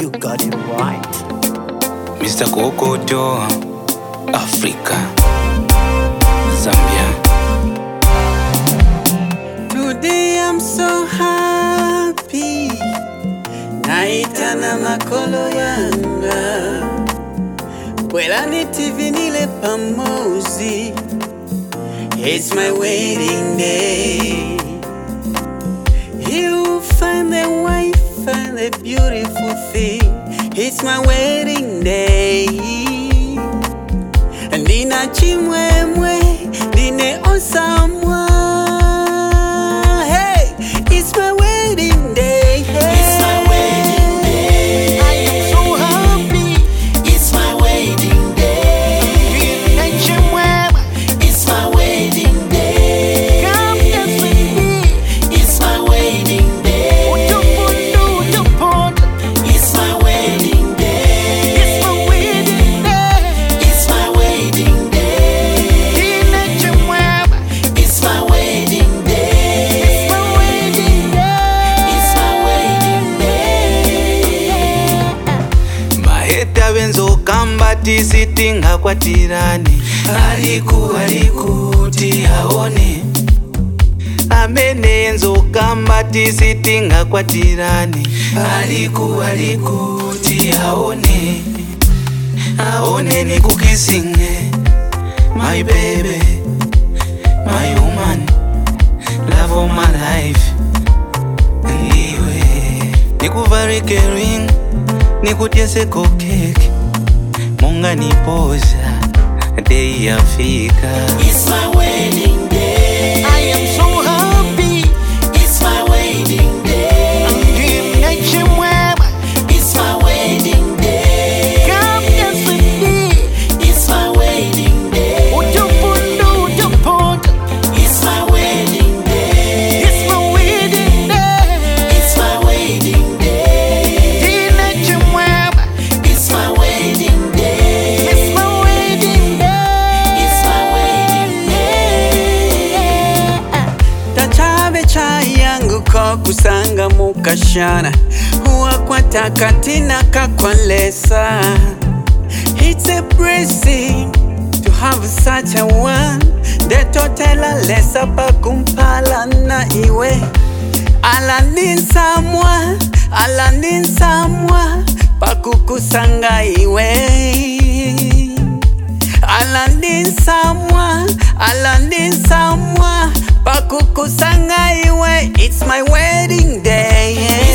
You got it right. Mr. Kokoto, Africa, Zambia. Today I'm so happy. Naitana makolo yanga. Bwelani TV nile pamozi. It's my wedding day. You find the wife and the beautiful thing. It's my wedding day. Nina chimwemwe, nine osamwa. Hey, it's my wedding day. Hey. It's my wedding day. I am so happy. It's my wedding day. Nina chimwemwe, It's my wedding day. come dance with me. It's my wedding day. It's my wedding day. It's my wedding day. It's my wedding day. Nina chimwemwe, It's my wedding day. it's my wedding day. It's my wedding day. Maheta benzo kamba tisitinga kwa tirani. Alikuti aone. Amene enzo kamba tisitinga kwa tirani. Alikuti aone. Aone ni kukisinge. My baby, my woman, love of my life. Iwe nikuvarike ring, nikutiese cake. Munga nipoza, day yafika. It's my wedding day. I am so happy. It's my wedding day. Nina chimwemwe, It's my wedding day. come dance with me. It's my wedding day. It's my wedding day. It's my wedding day. It's my wedding day. Nina chimwemwe, It's my wedding day. it's my wedding day. It's my wedding day. Tachabe cha yangu ko kusanga mukashana. Huakwata katina kakwalesa. It's a blessing to have such a one. The totela lesa pakumpala na iwe. Alanin samwa pakukusanga iwe. Alanin samwa pakukusanga iwe. It's my wedding day.